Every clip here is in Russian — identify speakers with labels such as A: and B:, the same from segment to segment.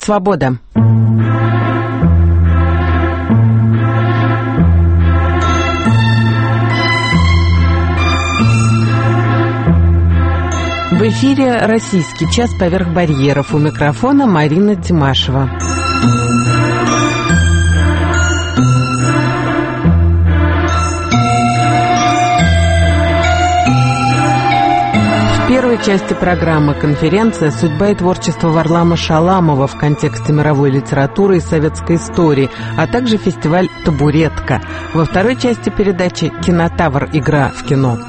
A: «Свобода». В эфире «Российский час. Поверх барьеров». У микрофона Марина Тимашева. В первой части программы конференция «Судьба и творчество Варлама Шаламова в контексте мировой литературы и советской истории», а также фестиваль «Табуретка». Во второй части передачи «Кинотавр. Игра в кино».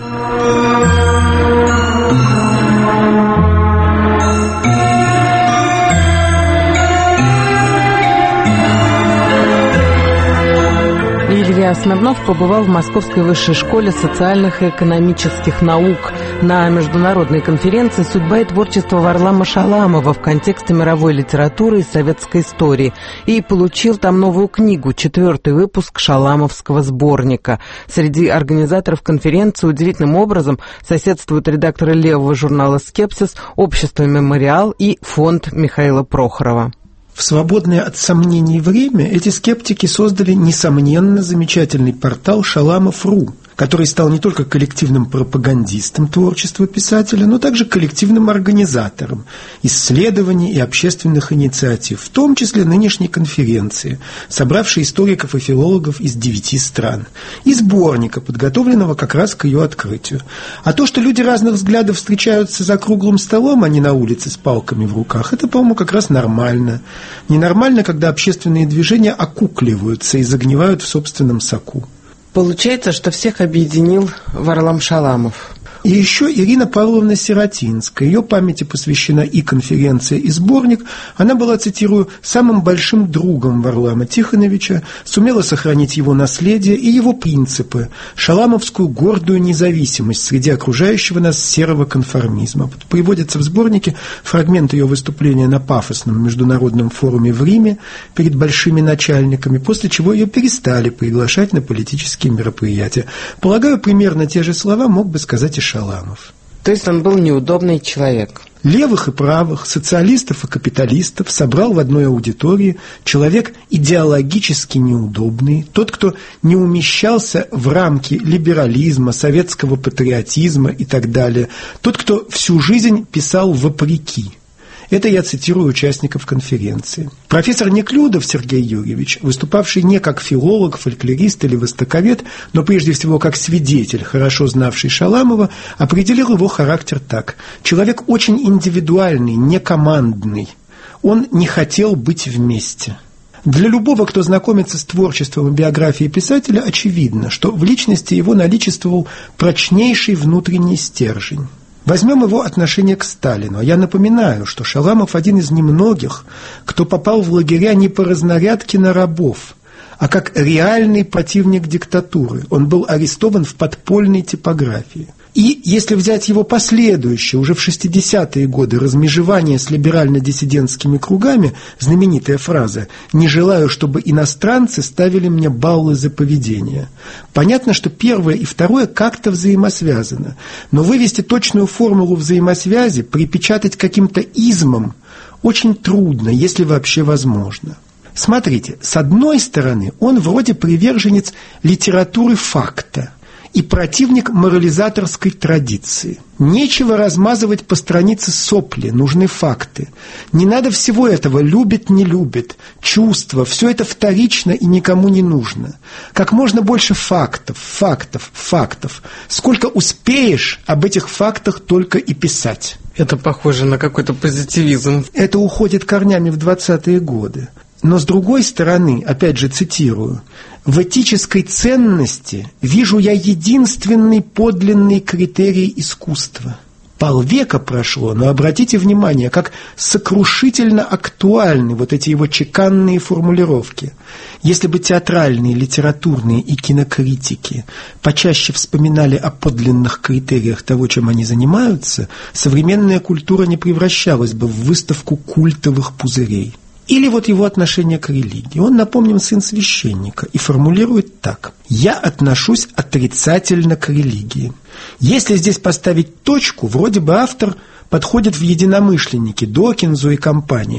A: Илья Смирнов побывал в Московской высшей школе социальных и экономических наук на международной конференции «Судьба и творчество Варлама Шаламова в контексте мировой литературы и советской истории» и получил там новую книгу, 4-й выпуск шаламовского сборника. Среди организаторов конференции удивительным образом соседствуют редакторы левого журнала «Скепсис», общество «Мемориал» и фонд Михаила Прохорова.
B: В свободное от сомнений время эти скептики создали, несомненно, замечательный портал «Шаламов.ру», который стал не только коллективным пропагандистом творчества писателя, но также коллективным организатором исследований и общественных инициатив, в том числе нынешней конференции, собравшей историков и филологов из 9 стран, и сборника, подготовленного как раз к ее открытию. А то, что люди разных взглядов встречаются за круглым столом, а не на улице с палками в руках, это, по-моему, как раз нормально. Ненормально, когда общественные движения окукливаются и загнивают в собственном соку.
A: Получается, что всех объединил Варлам Шаламов.
B: И еще Ирина Павловна Сиротинская. Ее памяти посвящена и конференция, и сборник. Она была, цитирую, «самым большим другом Варлама Тихоновича», сумела сохранить его наследие и его принципы, шаламовскую гордую независимость среди окружающего нас серого конформизма. Приводится в сборнике фрагмент ее выступления на пафосном международном форуме в Риме перед большими начальниками, после чего ее перестали приглашать на политические мероприятия. Полагаю, примерно те же слова мог бы сказать и Шаламов.
A: То есть он был неудобный человек.
B: Левых и правых, социалистов и капиталистов собрал в одной аудитории человек идеологически неудобный, тот, кто не умещался в рамки либерализма, советского патриотизма и так далее, тот, кто всю жизнь писал вопреки. Это я цитирую участников конференции. Профессор Неклюдов Сергей Юрьевич, выступавший не как филолог, фольклорист или востоковед, но прежде всего как свидетель, хорошо знавший Шаламова, определил его характер так. Человек очень индивидуальный, не командный. Он не хотел быть вместе. Для любого, кто знакомится с творчеством и биографией писателя, очевидно, что в личности его наличествовал прочнейший внутренний стержень. Возьмем его отношение к Сталину. Я напоминаю, что Шаламов один из немногих, кто попал в лагеря не по разнарядке на рабов, а как реальный противник диктатуры. Он был арестован в подпольной типографии. И если взять его последующее, уже в 60-е годы, размежевание с либерально-диссидентскими кругами, знаменитая фраза «не желаю, чтобы иностранцы ставили мне баллы за поведение». Понятно, что первое и второе как-то взаимосвязано, но вывести точную формулу взаимосвязи, припечатать каким-то измом очень трудно, если вообще возможно. Смотрите, с одной стороны, он вроде приверженец литературы факта и противник морализаторской традиции. Нечего размазывать по странице сопли, нужны факты. Не надо всего этого любит, не любит, чувства, все это вторично и никому не нужно. Как можно больше фактов, фактов, фактов. Сколько успеешь, об этих фактах только и писать.
A: Это похоже на какой-то позитивизм.
B: Это уходит корнями в 20-е годы. Но с другой стороны, опять же цитирую, «в этической ценности вижу я единственный подлинный критерий искусства». Полвека прошло, но обратите внимание, как сокрушительно актуальны вот эти его чеканные формулировки. Если бы театральные, литературные и кинокритики почаще вспоминали о подлинных критериях того, чем они занимаются, современная культура не превращалась бы в выставку культовых пузырей. Или вот его отношение к религии. Он, напомним, сын священника и формулирует так. «Я отношусь отрицательно к религии». Если здесь поставить точку, вроде бы автор подходит в единомышленники Докинзу и компании.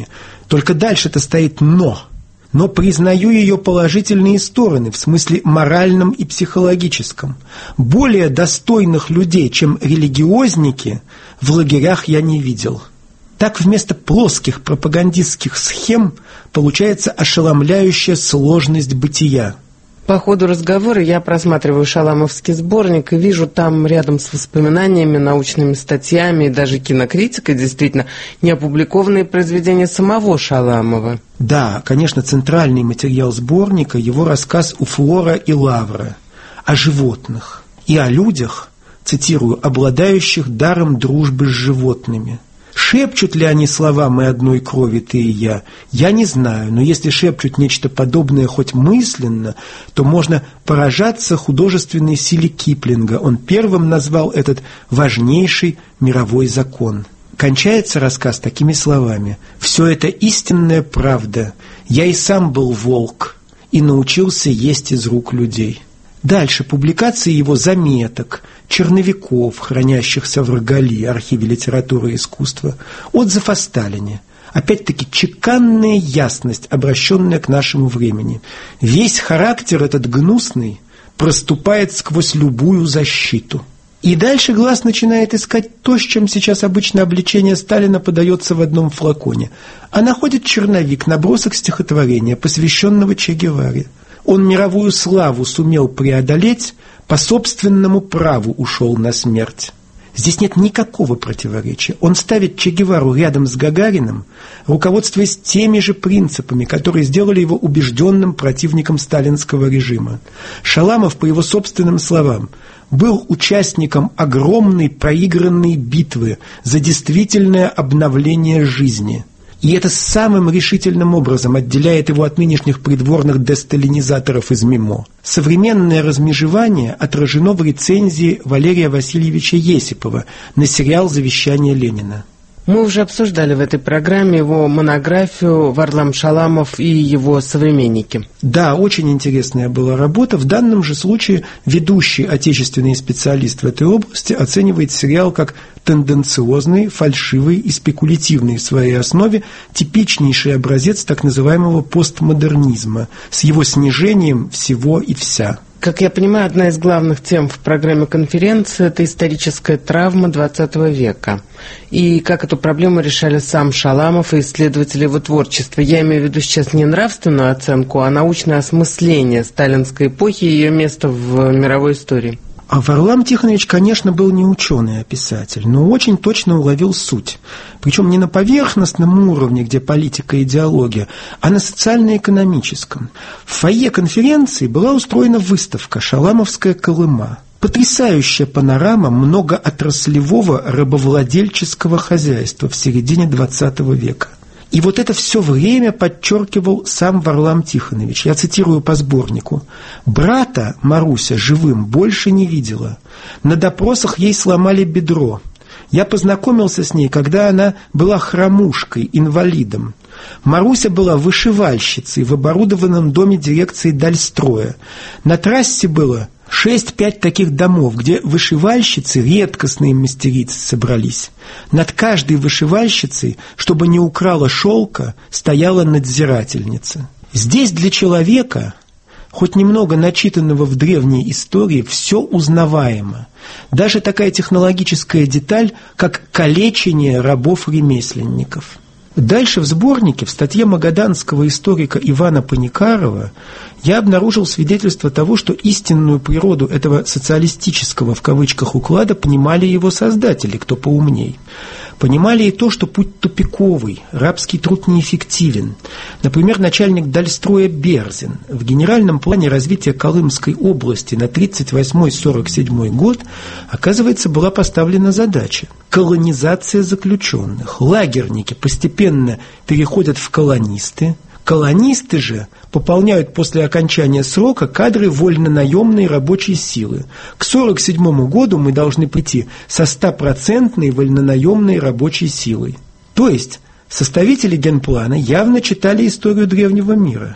B: Только дальше-то стоит «но». Но признаю ее положительные стороны в смысле моральном и психологическом. Более достойных людей, чем религиозники, в лагерях я не видел. Так вместо плоских пропагандистских схем получается ошеломляющая сложность бытия.
A: По ходу разговора я просматриваю шаламовский сборник и вижу там рядом с воспоминаниями, научными статьями и даже кинокритикой действительно неопубликованные произведения самого Шаламова.
B: Да, конечно, центральный материал сборника – его рассказ «У Флора и Лавра» о животных и о людях, цитирую, «обладающих даром дружбы с животными». Шепчут ли они слова «мы одной крови, ты и я не знаю, но если шепчут нечто подобное хоть мысленно, то можно поражаться художественной силе Киплинга. Он первым назвал этот важнейший мировой закон. Кончается рассказ такими словами: «Все это истинная правда. Я и сам был волк и научился есть из рук людей». Дальше публикации его заметок, черновиков, хранящихся в Рогали, архиве литературы и искусства, отзыв о Сталине. Опять-таки чеканная ясность, обращенная к нашему времени. Весь характер этот гнусный проступает сквозь любую защиту. И дальше глаз начинает искать то, с чем сейчас обычно обличение Сталина подается в одном флаконе. А находит черновик, набросок стихотворения, посвященного Че Геваре. Он мировую славу сумел преодолеть, по собственному праву ушел на смерть. Здесь нет никакого противоречия. Он ставит Че Гевару рядом с Гагариным, руководствуясь теми же принципами, которые сделали его убежденным противником сталинского режима. Шаламов, по его собственным словам, был участником огромной проигранной битвы за действительное обновление жизни. И это самым решительным образом отделяет его от нынешних придворных десталинизаторов из МИМО. Современное размежевание отражено в рецензии Валерия Васильевича Есипова на сериал «Завещание Ленина».
A: Мы уже обсуждали в этой программе его монографию «Варлам Шаламов и его современники».
B: Да, очень интересная была работа. В данном же случае ведущий отечественный специалист в этой области оценивает сериал как тенденциозный, фальшивый и спекулятивный в своей основе, типичнейший образец так называемого постмодернизма с его снижением всего и вся.
A: Как я понимаю, одна из главных тем в программе конференции – это историческая травма XX века. И как эту проблему решали сам Шаламов и исследователи его творчества. Я имею в виду сейчас не нравственную оценку, а научное осмысление сталинской эпохи и ее место в мировой истории.
B: А Варлам Тихонович, конечно, был не ученый, а писатель, но очень точно уловил суть. Причем не на поверхностном уровне, где политика и идеология, а на социально-экономическом. В фойе конференции была устроена выставка «Шаламовская Колыма». Потрясающая панорама многоотраслевого рабовладельческого хозяйства в середине XX века. И вот это все время подчеркивал сам Варлам Тихонович. Я цитирую по сборнику. «Брата Маруся живым больше не видела. На допросах ей сломали бедро. Я познакомился с ней, когда она была хромушкой, инвалидом. Маруся была вышивальщицей в оборудованном доме дирекции Дальстроя. На трассе было 6-5 таких домов, где вышивальщицы, редкостные мастерицы, собрались. Над каждой вышивальщицей, чтобы не украла шелка, стояла надзирательница. Здесь для человека, хоть немного начитанного в древней истории, все узнаваемо. Даже такая технологическая деталь, как калечение рабов-ремесленников». Дальше в сборнике, в статье магаданского историка Ивана Паникарова, я обнаружил свидетельство того, что истинную природу этого социалистического в кавычках уклада понимали его создатели, кто поумней. Понимали и то, что путь тупиковый, рабский труд неэффективен. Например, начальник Дальстроя Берзин в генеральном плане развития Колымской области на 1938-1947 год, оказывается, была поставлена задача – колонизация заключенных. Лагерники постепенно переходят в колонисты. Колонисты же пополняют после окончания срока кадры вольнонаемной рабочей силы. К 1947 году мы должны прийти со 100% вольнонаемной рабочей силой. То есть составители генплана явно читали историю древнего мира.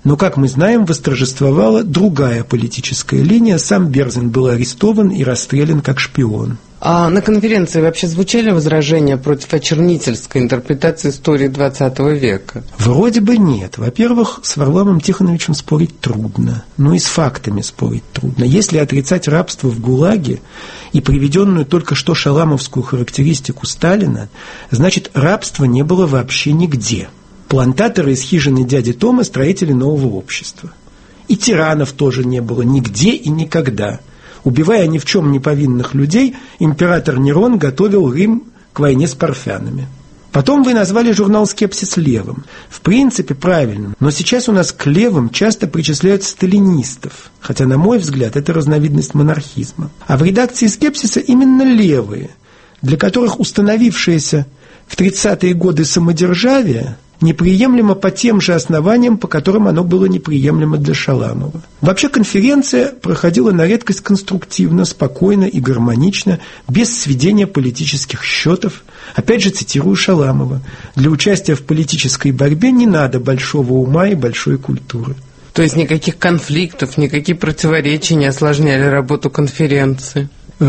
B: Но, как мы знаем, восторжествовала другая политическая линия. Сам Берзин был арестован и расстрелян как шпион.
A: А на конференции вообще звучали возражения против очернительской интерпретации истории XX века?
B: Вроде бы нет. Во-первых, с Варламом Тихоновичем спорить трудно. И с фактами спорить трудно. Если отрицать рабство в ГУЛАГе и приведенную только что шаламовскую характеристику Сталина, значит, рабства не было вообще нигде. Плантаторы из хижины дяди Тома – строители нового общества. И тиранов тоже не было нигде и никогда. Убивая ни в чем не повинных людей, император Нерон готовил Рим к войне с парфянами. Потом вы назвали журнал «Скепсис» левым. В принципе, правильным. Но сейчас у нас к левым часто причисляют сталинистов. Хотя, на мой взгляд, это разновидность монархизма. А в редакции «Скепсиса» именно левые, для которых установившееся в 30-е годы самодержавие неприемлемо по тем же основаниям, по которым оно было неприемлемо для Шаламова. Вообще конференция проходила на редкость конструктивно, спокойно и гармонично, без сведения политических счетов. Опять же, цитирую Шаламова: «Для участия в политической борьбе не надо большого ума и большой культуры».
A: То есть никаких конфликтов, никакие противоречия не осложняли работу конференции?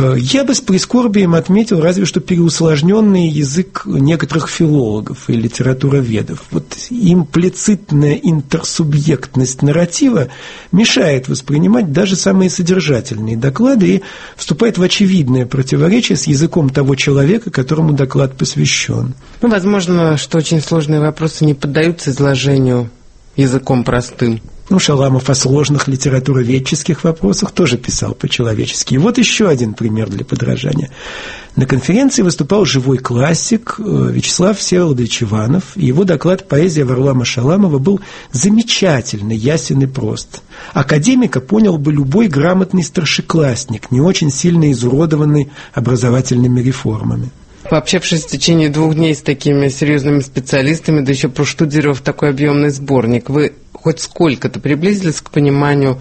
B: Я бы с прискорбием отметил разве что переусложненный язык некоторых филологов и литературоведов. Вот имплицитная интерсубъектность нарратива мешает воспринимать даже самые содержательные доклады и вступает в очевидное противоречие с языком того человека, которому доклад посвящен.
A: Возможно, что очень сложные вопросы не поддаются изложению языком простым.
B: Шаламов о сложных литературоведческих вопросах тоже писал по-человечески. И вот еще один пример для подражания. На конференции выступал живой классик Вячеслав Всеволодович Иванов, и его доклад «Поэзия Варлама Шаламова» был замечательно ясен и прост. Академика понял бы любой грамотный старшеклассник, не очень сильно изуродованный образовательными реформами.
A: Пообщавшись в течение 2 дней с такими серьезными специалистами, да еще проштудировав такой объемный сборник, вы хоть сколько-то приблизились к пониманию,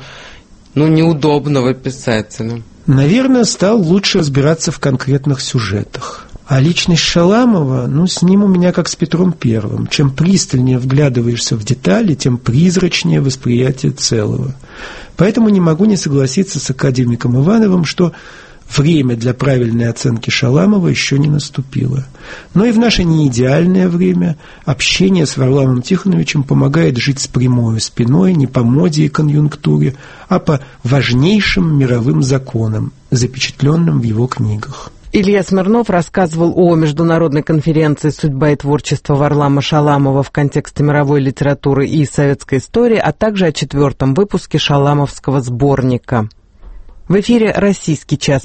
A: неудобного писателя?
B: Наверное, стал лучше разбираться в конкретных сюжетах. А личность Шаламова, с ним у меня как с Петром Первым. Чем пристальнее вглядываешься в детали, тем призрачнее восприятие целого. Поэтому не могу не согласиться с академиком Ивановым, что время для правильной оценки Шаламова еще не наступило. Но и в наше неидеальное время общение с Варламом Тихоновичем помогает жить с прямой спиной не по моде и конъюнктуре, а по важнейшим мировым законам, запечатленным в его книгах.
A: Илья Смирнов рассказывал о международной конференции «Судьба и творчество Варлама Шаламова в контексте мировой литературы и советской истории», а также о 4-м выпуске шаламовского сборника. В эфире «Российский час».